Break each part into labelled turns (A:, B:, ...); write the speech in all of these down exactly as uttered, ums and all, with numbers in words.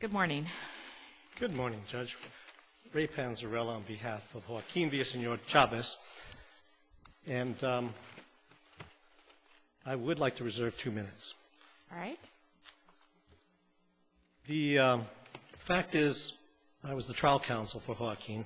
A: Good morning.
B: Good morning, Judge. Ray Panzarella on behalf of Joaquin Villaseñor Chavez. And um, I would like to reserve two minutes.
A: All right.
B: The um, fact is, I was the trial counsel for Joaquin,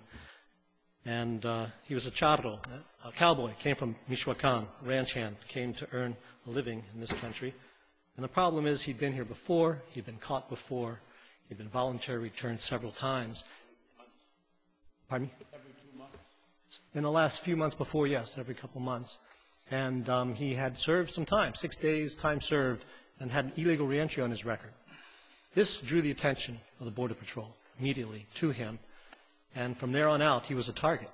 B: and uh, he was a charro, a cowboy, came from Michoacan, ranch hand, came to earn a living in this country. And the problem is he'd been here before, he'd been caught before, he'd been voluntarily returned several times. Pardon me?
C: Every two months.
B: In the last few months before, yes, every couple months. And um, he had served some time, six days, time served, and had an illegal reentry on his record. This drew the attention of the Border Patrol immediately to him, and from there on out, he was a target.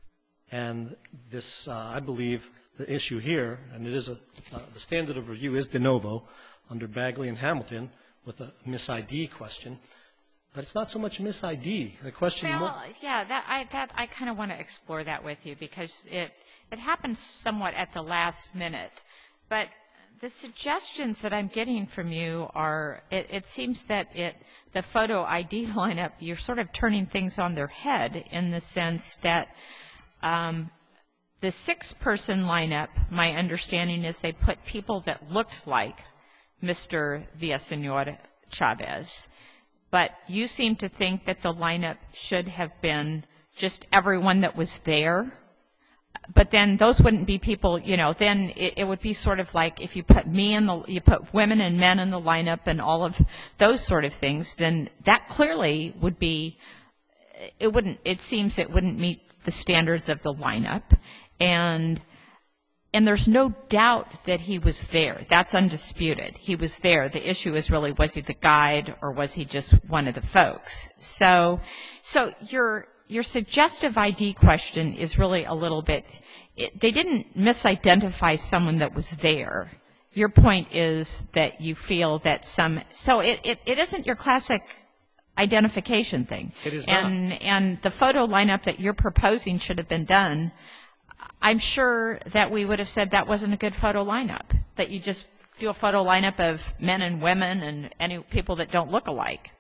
B: And this, uh, I believe, the issue here, and it is a, uh, the standard of review is de novo under Bagley and Hamilton with a mis I D question, but it's not so much mis I D. The question
A: Well,
B: more
A: yeah, that I that I kind of want to explore that with you because it it happens somewhat at the last minute. But the suggestions that I'm getting from you are, it, it seems that it the photo I D lineup, you're sort of turning things on their head in the sense that um, the six-person lineup, my understanding is they put people that looked like Mister Villaseñor Chavez. But you seem to think that the lineup should have been just everyone that was there. But then those wouldn't be people, you know, then it, it would be sort of like if you put me in the, you put women and men in the lineup and all of those sort of things, then that clearly would be, it wouldn't, it seems it wouldn't meet the standards of the lineup. And And there's no doubt that he was there. That's undisputed. He was there. The issue is really, was he the guide or was he just one of the folks? So, so your your suggestive I D question is really a little bit. It, they didn't misidentify someone that was there. Your point is that you feel that some. So it it, it isn't your classic identification thing.
B: It is
A: and,
B: not.
A: And the photo lineup that you're proposing should have been done. I'm sure that we would have said that wasn't a good photo lineup, that you just do a photo lineup of men and women and any people that don't look alike.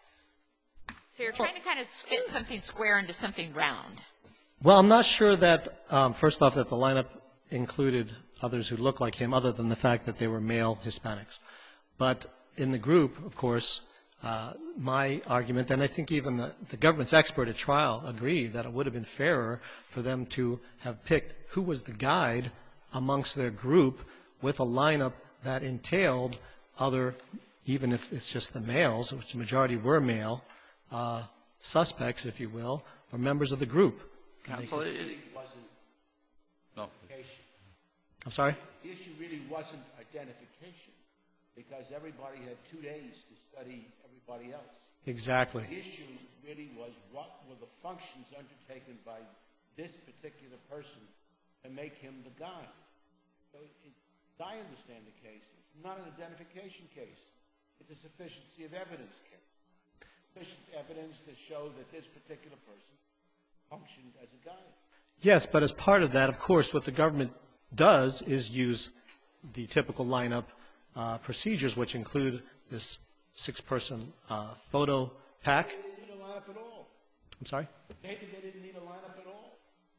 A: So you're trying to kind of fit something square into something round.
B: Well, I'm not sure that, um, first off, that the lineup included others who looked like him other than the fact that they were male Hispanics. But in the group, of course, uh, my argument, and I think even the, the government's expert at trial agreed that it would have been fairer for them to have picked who was the guide amongst their group with a lineup that entailed other, even if it's just the males, which the majority were male, uh, suspects, if you will, or members of the group.
C: Counsel, it really wasn't
D: No.
C: identification.
B: I'm sorry?
C: The issue really wasn't identification because everybody had two days to study everybody else.
B: Exactly.
C: The issue really was what were the functions undertaken by this particular person to make him the guide. So it, as I understand the case, it's not an identification case. It's a sufficiency of evidence case. Sufficient evidence to show that this particular person functioned as a guide.
B: Yes, but as part of that, of course, what the government does is use the typical lineup uh, procedures, which include this six-person uh, photo pack.
C: They didn't need a lineup at all.
B: I'm sorry?
C: Maybe they didn't need a lineup at all.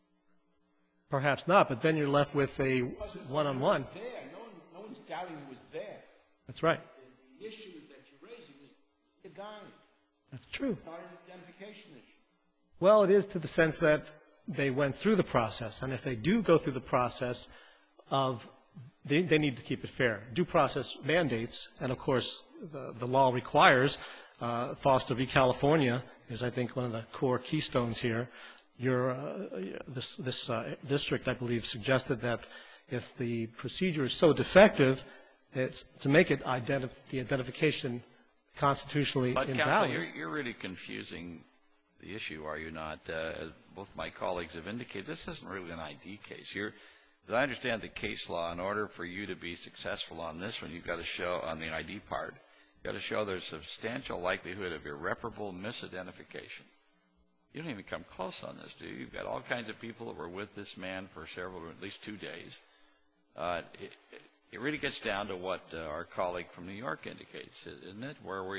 B: Perhaps not, but then you're left with a
C: It wasn't
B: one-on-one.
C: there. No, one, no one's doubting he was there.
B: That's right.
C: The issue that you're raising is the guide.
B: That's true.
C: It's not an identification issue.
B: Well, it is to the sense that they went through the process, and if they do go through the process of, they, they need to keep it fair. Due process mandates, and of course the, the law requires, uh, Foster v. California is, I think, one of the core keystones here. Your, uh, this this uh, district, I believe, suggested that if the procedure is so defective, it's to make it identif the identification constitutionally
D: But,
B: invalid.
D: Counsel, you're, you're really confusing the issue, are you not? Uh, as both my colleagues have indicated, this isn't really an I D case. You're, as I understand the case law, in order for you to be successful on this one, you've got to show, on the I D part, you've got to show there's substantial likelihood of irreparable misidentification. You don't even come close on this, do you? You've got all kinds of people that were with this man for several, at least two days. Uh, it, it really gets down to what uh, our colleague from New York indicates, isn't it? Where we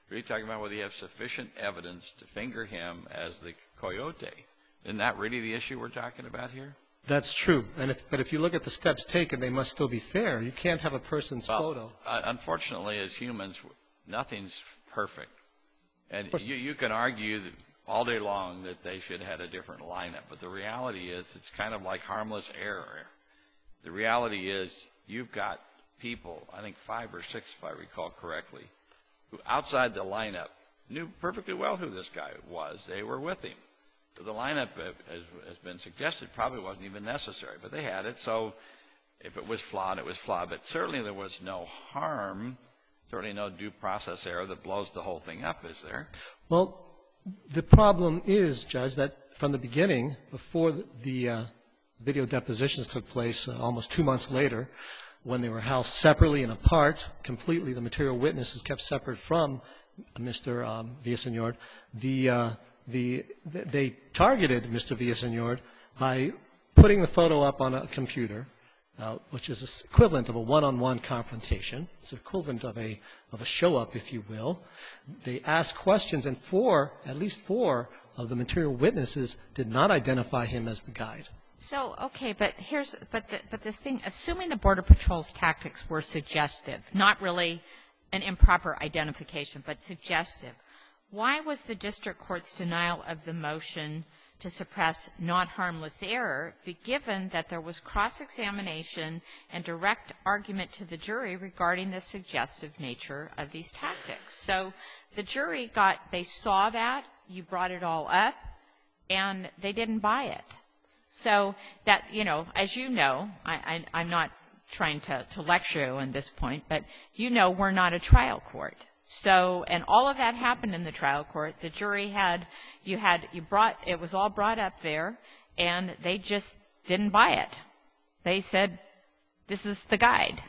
D: Are you talking about whether you have sufficient evidence to finger him as the coyote? Isn't that really the issue we're talking about here?
B: That's true. And if, but if you look at the steps taken, they must still be fair. You can't have a person's
D: well,
B: photo.
D: Uh, unfortunately, as humans, nothing's perfect. And you, you can argue that all day long that they should have had a different lineup. But the reality is it's kind of like harmless error. The reality is you've got people, I think five or six if I recall correctly, who outside the lineup knew perfectly well who this guy was. They were with him. So the lineup, as has been suggested, probably wasn't even necessary. But they had it, so if it was flawed, it was flawed. But certainly there was no harm, certainly no due process error that blows the whole thing up, is there?
B: Well, the problem is, Judge, that from the beginning, before the, the uh, video depositions took place uh, almost two months later, when they were housed separately and apart, completely, the material witnesses kept separate from Mister Um, Villaseñor, the, uh, the, they targeted Mister Villaseñor by putting the photo up on a computer, uh, which is equivalent of a one-on-one confrontation. It's equivalent of a, of a show-up, if you will. They asked questions, and four, at least four of the material witnesses did not identify him as the guide.
A: So, okay, but here's, but, the, but this thing, assuming the Border Patrol's tactics were suggestive, not really an improper identification, but suggestive, why was the district court's denial of the motion to suppress not harmless error, be given that there was cross-examination and direct argument to the jury regarding the suggestive nature of these tactics? So the jury got, they saw that, you brought it all up, and they didn't buy it. So that, you know, as you know, I, I, I'm not trying to, to lecture you on this point, but you know we're not a trial court. So, and all of that happened in the trial court. The jury had, you had, you brought, it was all brought up there, and they just didn't buy it. They said, this is the guide.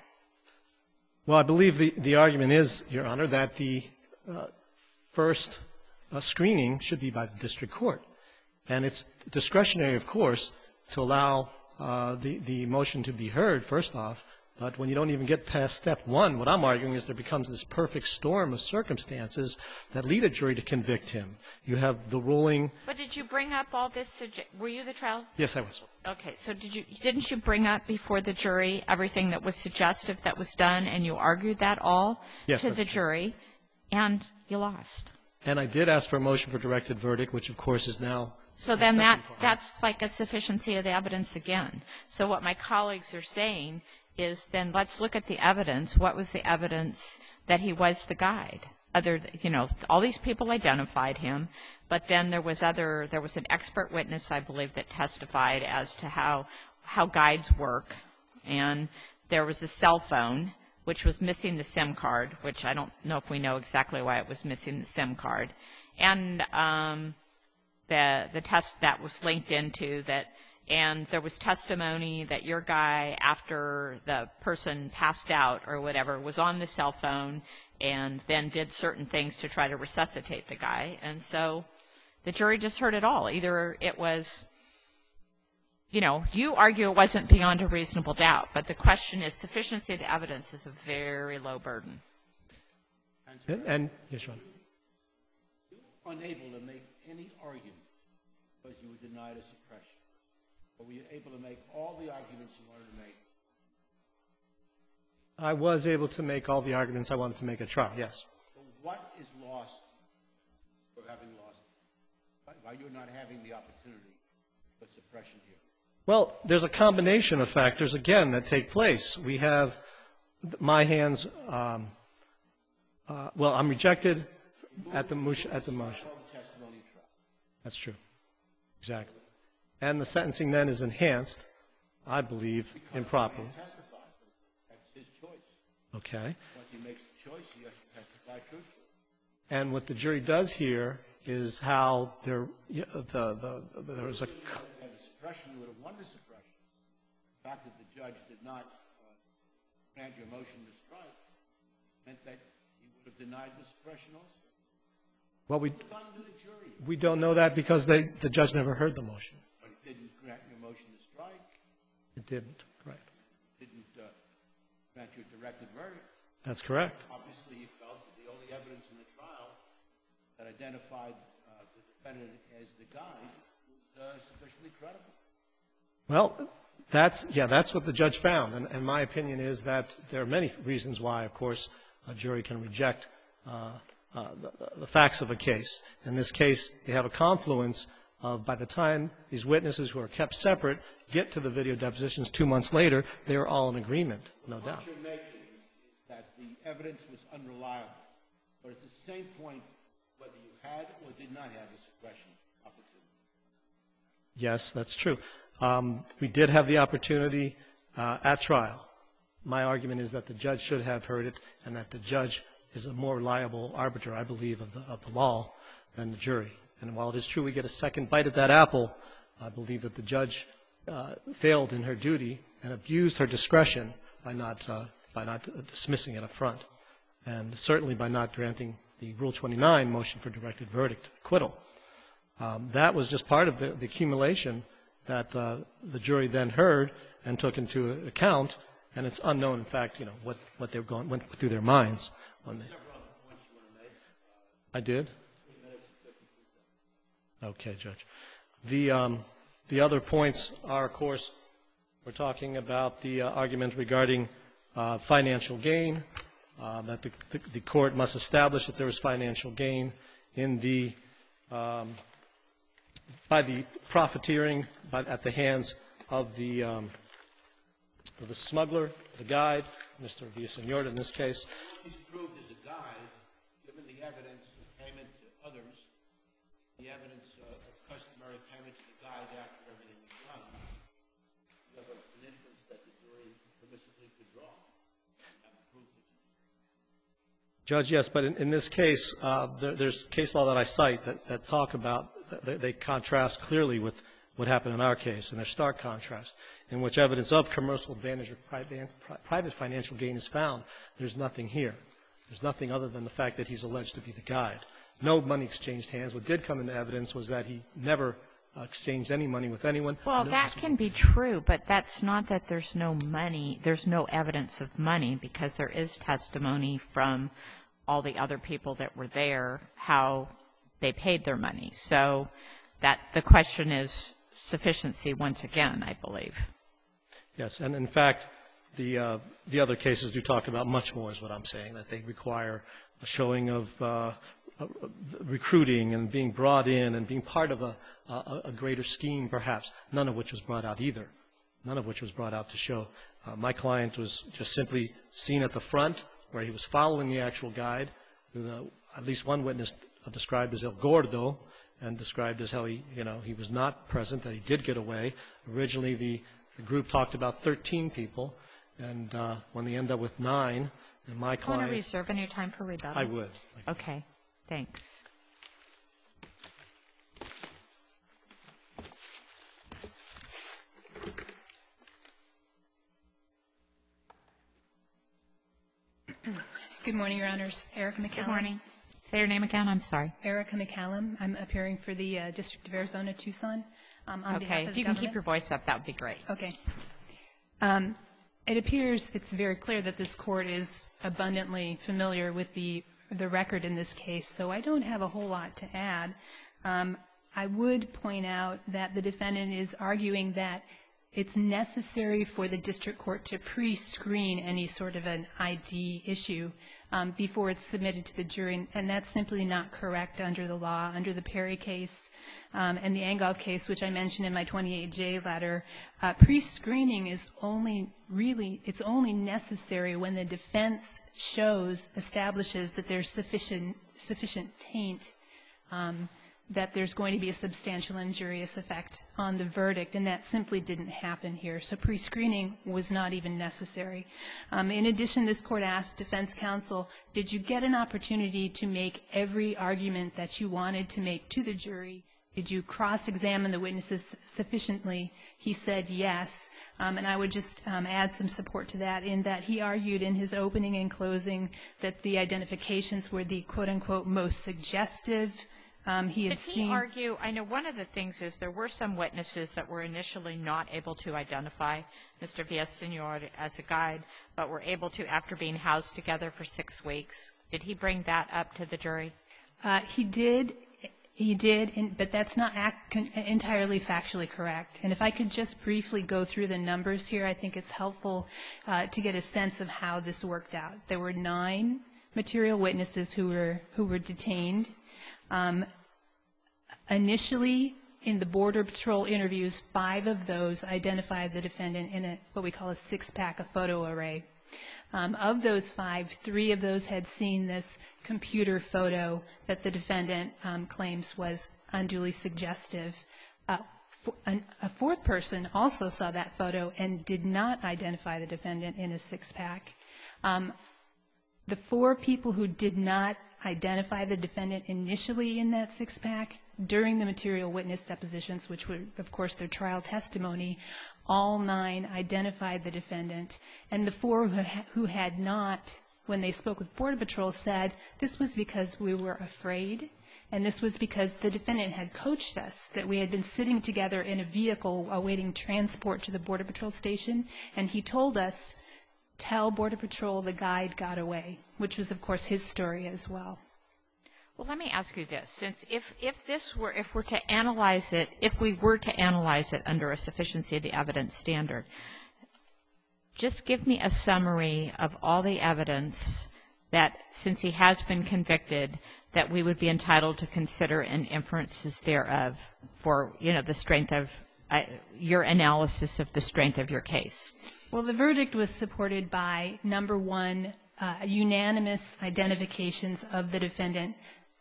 B: Well, I believe the, the argument is, Your Honor, that the uh, first uh, screening should be by the district court. And it's discretionary, of course, to allow uh, the, the motion to be heard, first off. But when you don't even get past step one, what I'm arguing is there becomes this perfect storm of circumstances that lead a jury to convict him. You have the ruling.
A: But did you bring up all this? Were you the trial?
B: Yes, I was.
A: Okay. So did you, didn't you bring up before the jury everything that was suggestive that was done, and you argued that all
B: yes,
A: to the
B: true.
A: jury, and you lost?
B: And I did ask for a motion for directed verdict, which, of course, is now.
A: So then that's, that's like a sufficiency of the evidence again. So what my colleagues are saying is then let's look at the evidence. What was the evidence that he was the guide? Other, you know, all these people identified him, but then there was other, there was an expert witness, I believe, that testified as to how, how guides work. And there was a cell phone, which was missing the SIM card, which I don't know if we know exactly why it was missing the SIM card. And, um, the, the test that was linked into that, and there was testimony that your guy, after the person passed out or whatever, was on the cell phone and then did certain things to try to resuscitate the guy. And so the jury just heard it all. Either it was, you know, you argue it wasn't beyond a reasonable doubt, but the question is sufficiency of the evidence is a very low burden.
B: And, and yes, Your Honor.
C: You were unable to make any argument because you were denied a suppression. Or were you able to make all the arguments you wanted to make?
B: I was able to make all the arguments I wanted to make at trial, yes.
C: So what is lost for having lost it? Why you're not having the opportunity for suppression here?
B: Well, there's a combination of factors, again, that take place. We have my hands, um, uh, well, I'm rejected at the, at the motion. That's true. Exactly. And the sentencing then is enhanced, I believe, improperly.
C: That's his choice.
B: Okay.
C: Once he makes the choice, he has to testify truthfully.
B: And what the jury does here is how there, the, the, the, there was a.
C: If you had a suppression, you would have won the suppression. The fact that the judge did not uh, grant your motion to strike meant that he would have denied the suppression also.
B: Well, we,
C: What done to the jury?
B: we don't know that because they, the judge never heard the motion.
C: But it didn't grant your motion to strike.
B: It didn't, correct.
C: It didn't uh, grant your directed verdict.
B: That's correct.
C: Obviously, you felt that the only evidence in the trial identified uh, the defendant as the guide was uh, sufficiently credible.
B: Well, that's, yeah, that's what the judge found. And, and my opinion is that there are many reasons why, of course, a jury can reject uh, uh, the, the facts of a case. In this case, you have a confluence of, by the time these witnesses who are kept separate get to the video depositions two months later, they are all in agreement, no
C: The
B: doubt.
C: point you're making is that the evidence was unreliable. But it's the same point whether you had or did not have a suppression opportunity.
B: Yes, that's true. Um, we did have the opportunity uh, at trial. My argument is that the judge should have heard it and that the judge is a more reliable arbiter, I believe, of the, of the law than the jury. And while it is true we get a second bite at that apple, I believe that the judge uh, failed in her duty and abused her discretion by not, uh, by not dismissing it up front, and certainly by not granting the Rule twenty-nine motion for directed verdict acquittal. Um, that was just part of the, the accumulation that uh, the jury then heard and took into account, and it's unknown, in fact, you know, what, what they were going, went through their minds. When they, I did? Okay, Judge. The, um, the other points are, of course, we're talking about the uh, argument regarding uh, financial gain, uh, that the, the, the court must establish that there was financial gain in the, um, by the profiteering by, at the hands of the, um, of the smuggler, the guide, Mister Villaseñor in this case.
C: He's proved as a guide, given the evidence of payment to others, the evidence uh, of customary payment to the guide after everything was done. You have an inference that the jury permissibly could draw.
B: Judge, yes, but in, in this case, uh, there, there's case law that I cite that, that talk about, they, they contrast clearly with what happened in our case, and there's stark contrast, in which evidence of commercial advantage or private, private financial gain is found. There's nothing here. There's nothing other than the fact that he's alleged to be the guide. No money exchanged hands. What did come into evidence was that he never uh, exchanged any money with anyone.
A: Well,
B: no,
A: that can be true, but that's not that there's no money. There's no evidence of money because there is testimony from all the other people that were there how they paid their money. So that the question is sufficiency once again, I believe.
B: Yes, and in fact, the uh, the other cases do talk about much more, is what I'm saying, that they require a showing of uh, recruiting and being brought in and being part of a, a, a greater scheme, perhaps, none of which was brought out either, none of which was brought out to show. Uh, my client was just simply seen at the front where he was following the actual guide, who the, at least one witness described as El Gordo, and described as how he, you know, he was not present, that he did get away. Originally, the, the group talked about thirteen people, and uh, when they end up with nine, and my
A: Do you want
B: client...
A: to reserve any time for rebuttal?
B: I would.
A: Okay, thanks.
E: Good morning, Your Honors. Erica McCallum.
A: Good morning. Say your name again. I'm sorry.
E: Erica McCallum. I'm appearing for the uh, District of Arizona, Tucson. Um, on behalf
A: Okay,
E: of
A: if
E: the
A: you can
E: government.
A: keep your voice up, that would be great.
E: Okay. Um, it appears it's very clear that this court is abundantly familiar with the the record in this case, so I don't have a whole lot to add. Um, I would point out that the defendant is arguing that it's necessary for the district court to pre-screen any sort of an I D issue um, before it's submitted to the jury, and that's simply not correct under the law. Under the Perry case um, and the Angov case, which I mentioned in my twenty-eight J letter, uh, pre-screening is only really, it's only necessary when the defense shows, establishes that there's sufficient, sufficient taint, um, that there's going to be a substantial injurious effect on the verdict, and that simply didn't happen here. So pre-screening was not even necessary. Um, in addition, this court asked defense counsel, did you get an opportunity to make every argument that you wanted to make to the jury? Did you cross-examine the witnesses sufficiently? He said yes. Um, and I would just um, add some support to that in that he argued in his opening and closing that the identifications were the quote-unquote most suggestive. Um, he had
A: Did he
E: seen
A: argue, I know one of the things is there were some witnesses that were initially not able to identify Mister Villaseñor as a guide, but were able to after being housed together for six weeks. Did he bring that up to the jury?
E: Uh, he did. He did, and, but that's not act, con, entirely factually correct. And if I could just briefly go through the numbers here, I think it's helpful uh, to get a sense of how this worked out. There were nine material witnesses who were who were detained. Um, initially, in the Border Patrol interviews, five of those identified the defendant in a, what we call a six-pack, a photo array. Um, of those five, three of those had seen this computer photo that the defendant um, claims was unduly suggestive. Uh, for, an, a fourth person also saw that photo and did not identify the defendant in a six-pack. Um, the four people who did not identify the defendant initially in that six-pack, during the material witness depositions, which were, of course, their trial testimony, all nine identified the defendant. And the four who, ha who had not, when they spoke with Border Patrol, said this was because we were afraid, and this was because the defendant had coached us, that we had been sitting together in a vehicle awaiting transport to the Border Patrol station, and he told us, tell Border Patrol the guide got away, which was, of course, his story as well.
A: Well, let me ask you this. Since if, if this were, if we're to analyze it, if we were to analyze it under a sufficiency of the evidence standard, just give me a summary of all the evidence that, since he has been convicted, that we would be entitled to consider and inferences thereof for, you know, the strength of uh, your analysis of the strength of your case.
E: Well, the verdict was supported by, number one, uh, unanimous identifications of the defendant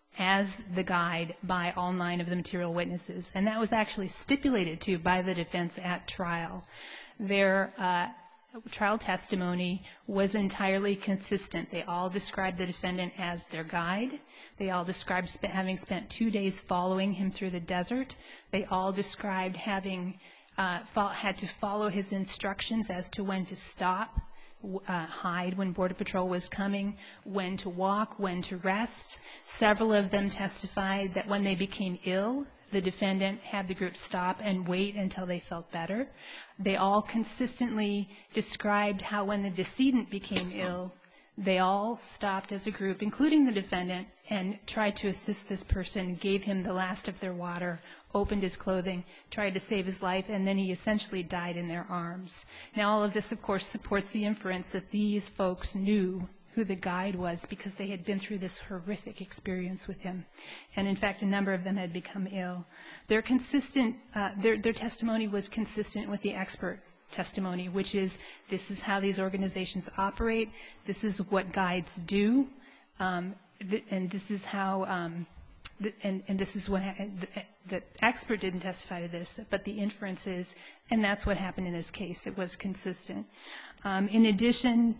E: as the guide by all nine of the material witnesses. And that was actually stipulated to by the defense at trial. Their uh, trial testimony was entirely consistent. They all described the defendant as their guide. They all described sp having spent two days following him through the desert. They all described having uh, had to follow his instructions as to when to stop, Uh, hide when Border Patrol was coming, when to walk, when to rest. Several of them testified that when they became ill, the defendant had the group stop and wait until they felt better. They all consistently described how when the decedent became ill, they all stopped as a group, including the defendant, and tried to assist this person, gave him the last of their water, opened his clothing, tried to save his life, and then he essentially died in their arms. Now, all of this, of course, supports the inference that these folks knew who the guide was because they had been through this horrific experience with him. And, in fact, a number of them had become ill. Their consistent, uh, their, their testimony was consistent with the expert testimony, which is this is how these organizations operate, this is what guides do, um, th and this is how... Um, And, and this is what the, the expert didn't testify to this, but the inference is, and that's what happened in this case. It was consistent. Um, in addition,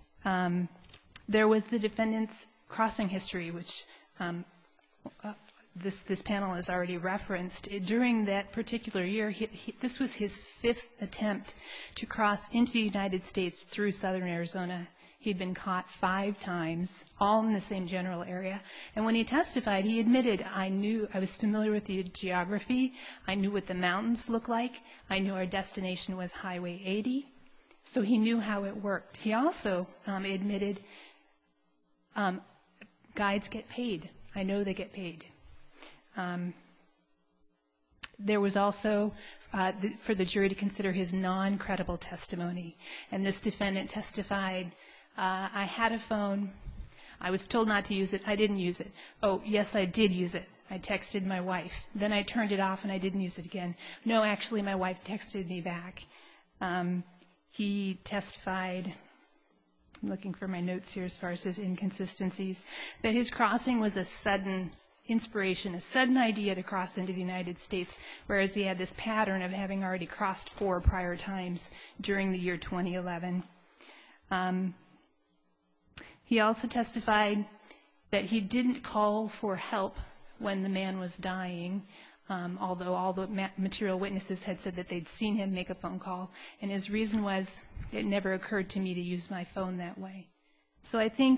E: um, there was the defendant's crossing history, which um, uh, this this panel has already referenced. It, during that particular year, he, he, this was his fifth attempt to cross into the United States through southern Arizona. He'd been caught five times, all in the same general area. And when he testified, he admitted, I knew, I was familiar with the geography. I knew what the mountains looked like. I knew our destination was Highway eighty. So he knew how it worked. He also um, admitted, um, guides get paid. I know they get paid. Um, there was also, uh, the, for the jury to consider his non-credible testimony. And this defendant testified, Uh, I had a phone. I was told not to use it. I didn't use it. Oh, yes, I did use it. I texted my wife. Then I turned it off and I didn't use it again. No, actually, my wife texted me back. Um, he testified, I'm looking for my notes here as far as his inconsistencies, that his crossing was a sudden inspiration, a sudden idea to cross into the United States, whereas he had this pattern of having already crossed four prior times during the year twenty eleven. Um, He also testified that he didn't call for help when the man was dying, um, although all the ma material witnesses had said that they'd seen him make a phone call. And his reason was, it never occurred to me to use my phone that way. So I think,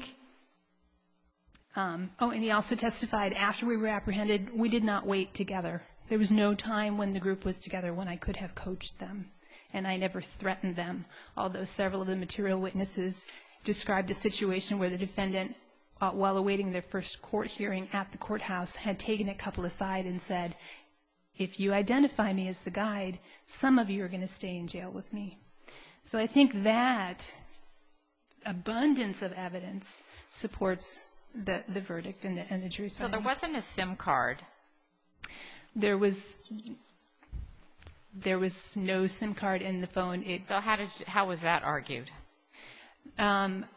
E: um, oh, and he also testified after we were apprehended, we did not wait together. There was no time when the group was together when I could have coached them. And I never threatened them, although several of the material witnesses described a situation where the defendant uh, while awaiting their first court hearing at the courthouse, had taken a couple aside and said, if you identify me as the guide, some of you are going to stay in jail with me. So I think that abundance of evidence supports the, the verdict and the, and the jury's
A: So
E: finding.
A: there wasn't a SIM card.
E: There was there was no SIM card in the phone. It,
A: So how did how was that argued?
E: um,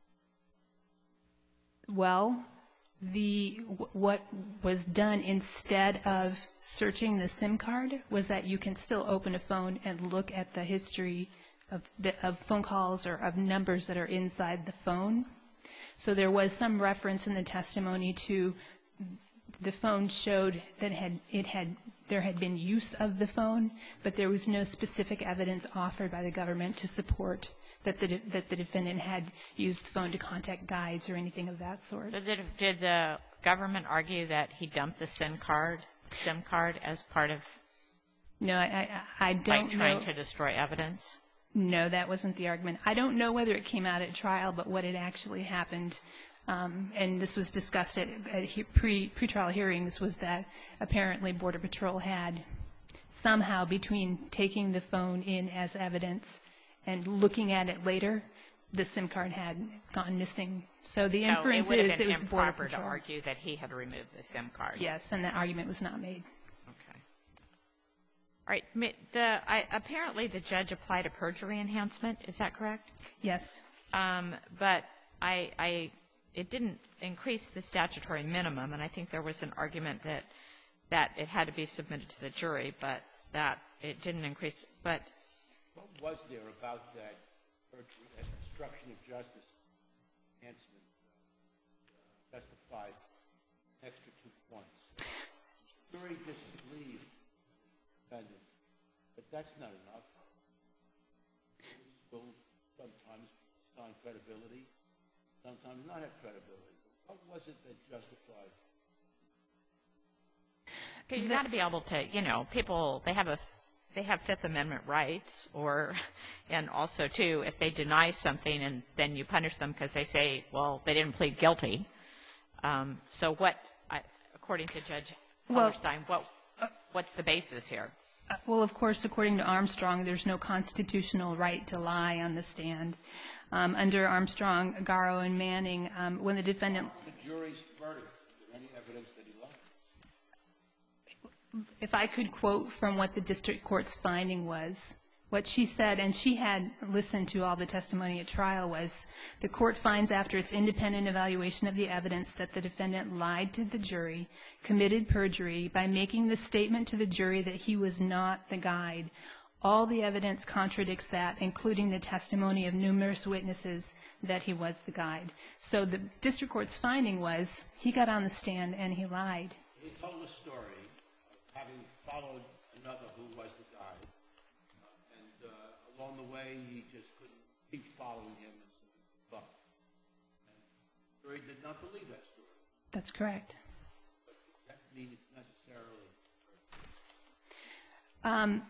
E: well, the what was done instead of searching the SIM card was that you can still open a phone and look at the history of, the, of phone calls or of numbers that are inside the phone. So there was some reference in the testimony to the phone showed that had it had there had been use of the phone, but there was no specific evidence offered by the government to support that the that the defendant had used the phone to contact guides or anything of that sort.
A: Did, did the government argue that he dumped the SIM card, SIM card as part of
E: No, I I, I don't
A: like trying
E: know.
A: to destroy evidence?
E: No, that wasn't the argument. I don't know whether it came out at trial, but what had actually happened, um, and this was discussed at, at he, pre pretrial hearings, was that apparently Border Patrol had somehow between taking the phone in as evidence and looking at it later, the SIM card had gone missing. So the inference
A: so it would
E: is
A: have
E: it
A: been
E: was Border
A: improper to
E: Patrol.
A: argue that he had removed the SIM card.
E: Yes, and that argument was not made.
A: Okay. All right. Ma- The, I, apparently the judge applied a perjury enhancement. Is that correct?
E: Yes.
A: Um, but I, I, it didn't increase the statutory minimum, and I think there was an argument that that it had to be submitted to the jury, but that it didn't increase. But
C: What was there about that perjury, that obstruction of justice enhancement uh, justified an extra two points? The jury disbelieved the defendant, but that's not enough. Juries will sometimes assign credibility, sometimes not have credibility. What was it that justified?
A: because you got to be able to, you know, people, they have a they have Fifth Amendment rights, or, and also, too, if they deny something and then you punish them because they say, well, they didn't plead guilty. Um, so what, I, according to Judge
E: Well-
A: Hellerstein, what, what's the basis here?
E: Uh, Well, of course, according to Armstrong, there's no constitutional right to lie on the stand. Um, under Armstrong, Garrow, and Manning, um, when the defendant
C: The jury's verdict, is there any evidence that he lied?
E: if I could quote from what the district court's finding was, what she said, and she had listened to all the testimony at trial, was the court finds after its independent evaluation of the evidence that the defendant lied to the jury, committed perjury by making the statement to the jury that he was not the guide. All the evidence contradicts that, including the testimony of numerous witnesses that he was the guide. So the district court's finding was he got on the stand and he lied.
C: He told a story of having followed another who was the guide, uh, and uh, along the way he just couldn't keep following him and so he gave up. And the jury did not believe that story.
E: That's correct.
C: But does that mean it's necessarily
E: Um,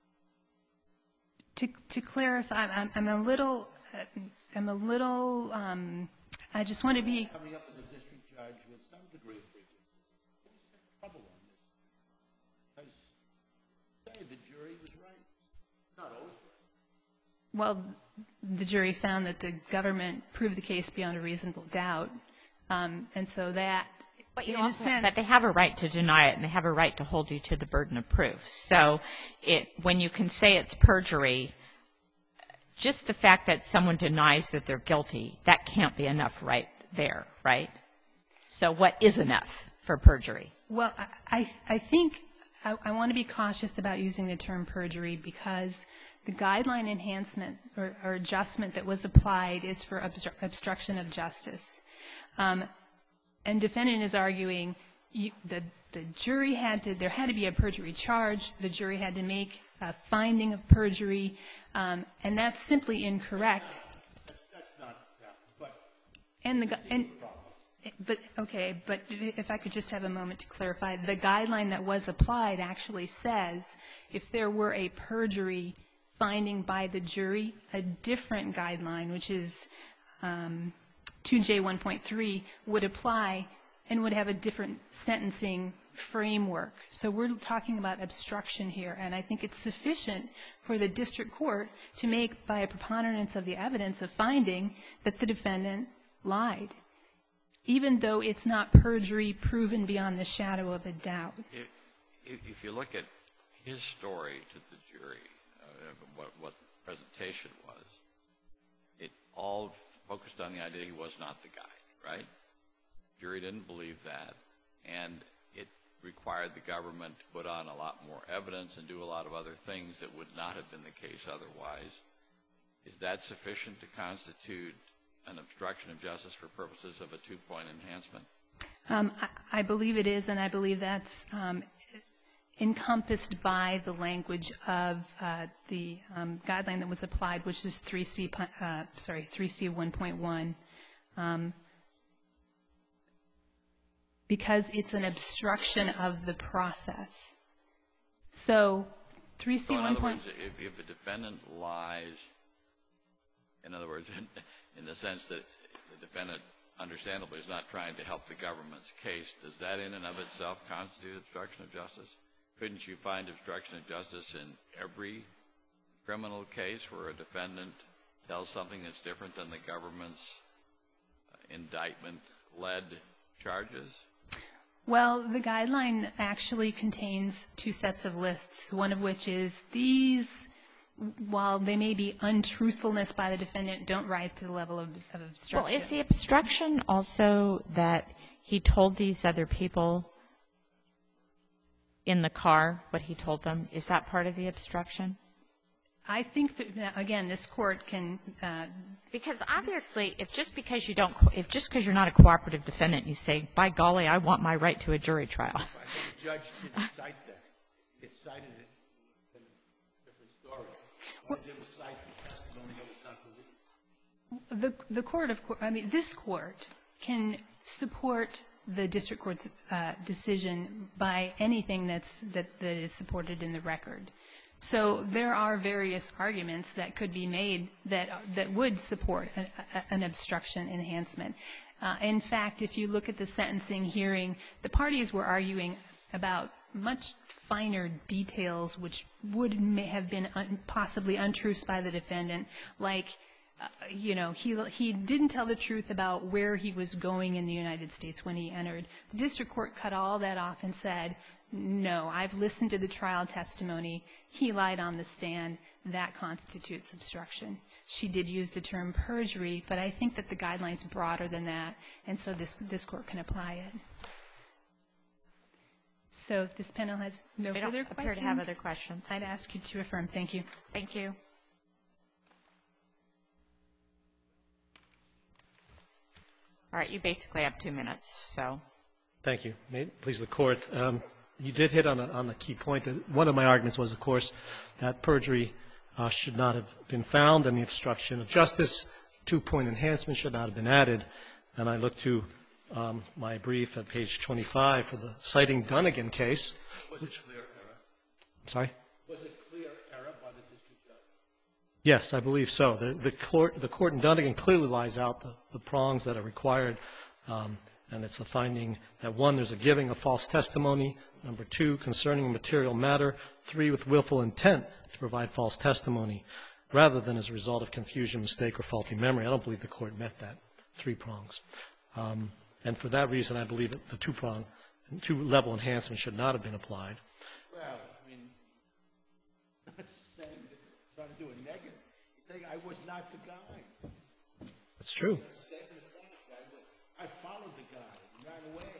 E: to, to clarify, I'm, I'm a little, uh, I'm a little, um, I just want to be,
C: coming up as a district judge with some degree of freedom? Always had trouble on this. Because say the jury was right. Not always right.
E: well, the jury found that the government proved the case beyond a reasonable doubt. Um, and so that,
A: But you
E: in a
A: also,
E: sense,
A: but they have a right to deny it, and they have a right to hold you to the burden of proof. So it, when you can say it's perjury, just the fact that someone denies that they're guilty, that can't be enough right there, right? So what is enough for perjury?
E: well, I, I, I think I, I want to be cautious about using the term perjury because the guideline enhancement or, or adjustment that was applied is for obstru- obstruction of justice. Um, and defendant is arguing you, the, the jury had to, there had to be a perjury charge, the jury had to make a finding of perjury, um, and that's simply incorrect.
C: That's, that's not, yeah, but
E: And the, gu- and, but, okay, but if I could just have a moment to clarify, the guideline that was applied actually says if there were a perjury finding by the jury, a different guideline, which is um, two J one point three would apply and would have a different sentencing framework. So we're talking about obstruction here, and I think it's sufficient for the district court to make, by a preponderance of the evidence, a finding that the defendant lied, even though it's not perjury proven beyond the shadow of a doubt.
D: If, if you look at his story to the jury, uh, what, what the presentation was, it all focused on the idea he was not the guy, right? The jury didn't believe that, and it required the government to put on a lot more evidence and do a lot of other things that would not have been the case otherwise. Is that sufficient to constitute an obstruction of justice for purposes of a two-point enhancement?
E: Um, I, I believe it is, and I believe that's um, encompassed by the language of uh, the um, guideline that was applied, which is three C, uh, sorry, three C one point one, um, because it's an obstruction of the process. So three C one point.
D: So in other words, if, if a defendant lies, in other words, in, in the sense that the defendant understandably is not trying to help the government's case, does that in and of itself constitute obstruction of justice? Couldn't you find obstruction of justice in every criminal case where a defendant tells something that's different than the government's uh, indictment-led charges?
E: Well, the guideline actually contains two sets of lists, one of which is these, while they may be untruthfulness by the defendant, don't rise to the level of, of obstruction.
A: Well, is the obstruction also that he told these other people in the car what he told them? Is that part of the obstruction?
E: I think that, again, this court can. Uh,
A: because obviously, if just because you don't, if just because you're not a cooperative defendant, you say, by golly, I want my right to a jury trial.
C: Right. The judge didn't cite that. It cited it in a different story. Why did it cite the testimony that was not believed?
E: The, the court, of course, I mean, this court can support the district court's uh, decision by anything that's, that, that is supported in the record. So there are various arguments that could be made that, that would support an, an obstruction enhancement. Uh, in fact, if you look at the sentencing hearing, the parties were arguing about much finer details which would may have been un, possibly untruths by the defendant, like Uh, you know, he he didn't tell the truth about where he was going in the United States when he entered. The district court cut all that off and said, no, I've listened to the trial testimony. He lied on the stand. That constitutes obstruction. She did use the term perjury, but I think that the guideline's broader than that, and so this this court can apply it. So if this panel has no
A: They
E: further
A: don't
E: questions,
A: appear to have other questions.
E: I'd ask you to affirm. Thank you.
A: Thank you. All right, you basically have two minutes, so.
B: Thank you. May it please the Court. Um, you did hit on a, on a key point. One of my arguments was, of course, that perjury uh, should not have been found and the obstruction of justice, two-point enhancement should not have been added. And I look to um, my brief at page twenty-five for the citing Dunnigan case.
C: Was it clear error?
B: I'm sorry?
C: Was it clear error by the district judge?
B: Yes, I believe so. The, the, court, the court in Dunnigan clearly lies out the, the prongs that are required, um, and it's a finding that, one, there's a giving of false testimony, number two, concerning a material matter, three, with willful intent to provide false testimony, rather than as a result of confusion, mistake, or faulty memory. I don't believe the court met that, three prongs. Um, and for that reason, I believe that the two-prong, two-level enhancement should not have been applied.
C: Well, I mean, not saying that, trying to do a negative. He's saying I was not the guy.
B: That's true.
C: I followed the guy and ran away.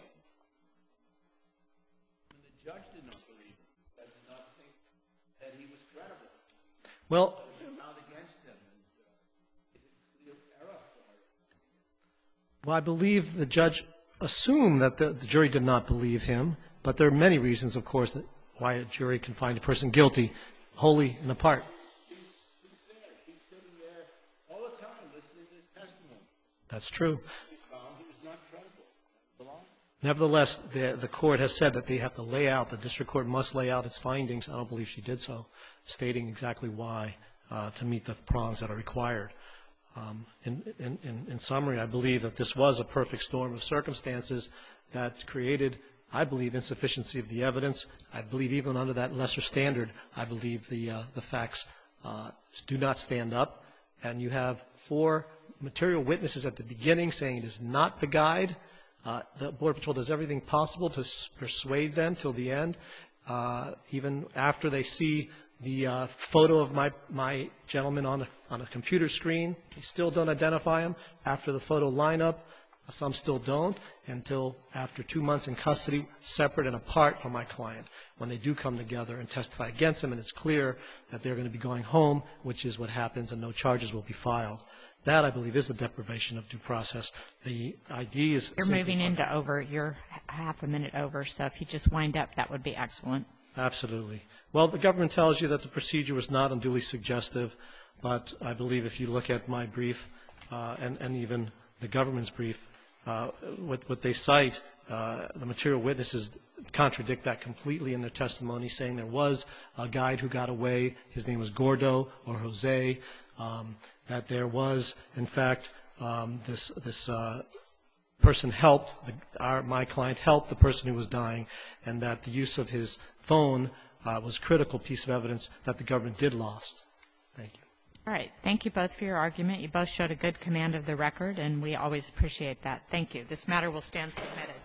C: And the judge did not believe him. The judge did not think that he was credible.
B: Well,
C: So he found against him. And uh, it's a clear error for her.
B: well, I believe the judge assumed that the, the jury did not believe him, but there are many reasons, of course, that why a jury can find a person guilty wholly and apart.
C: She's, she's there. She's sitting there all the time listening to his testimony.
B: That's true.
C: She found he was not credible. Belong?
B: Nevertheless, the, the court has said that they have to lay out, the district court must lay out its findings. I don't believe she did so, stating exactly why uh, to meet the prongs that are required. Um, in, in, in, in summary, I believe that this was a perfect storm of circumstances that created, I believe, insufficiency of the evidence. I believe even under that lesser standard, I believe the, uh, the facts uh, do not stand up. And you have four material witnesses at the beginning saying it is not the guide. Uh, the Border Patrol does everything possible to s- persuade them till the end, uh, even after they see the uh, photo of my, my gentleman on a, on a computer screen. They still don't identify him. After the photo lineup, some still don't, until after two months in custody, separate and apart from my client, when they do come together and testify against him, and it's clear that they're going to be going home, which is what happens, and no charges will be filed. That, I believe, is the deprivation of due process. The I D is...
A: You're moving into over. You're half a minute over, so if you just wind up, that would be excellent.
B: Absolutely. Well, the government tells you that the procedure was not unduly suggestive, but I believe if you look at my brief uh, and, and even the government's brief, uh, what, what they cite, uh, the material witnesses contradict that completely in their testimony, saying there was a guide who got away. His name was Gordo or Jose. Um, that there was, in fact, um, this, this uh, person helped, the, our, my client helped the person who was dying, and that the use of his phone uh, was a critical piece of evidence that the government did lost. Thank you.
A: All right. Thank you both for your argument. You both showed a good command of the record, and we always appreciate that. Thank you. This matter will stand submitted.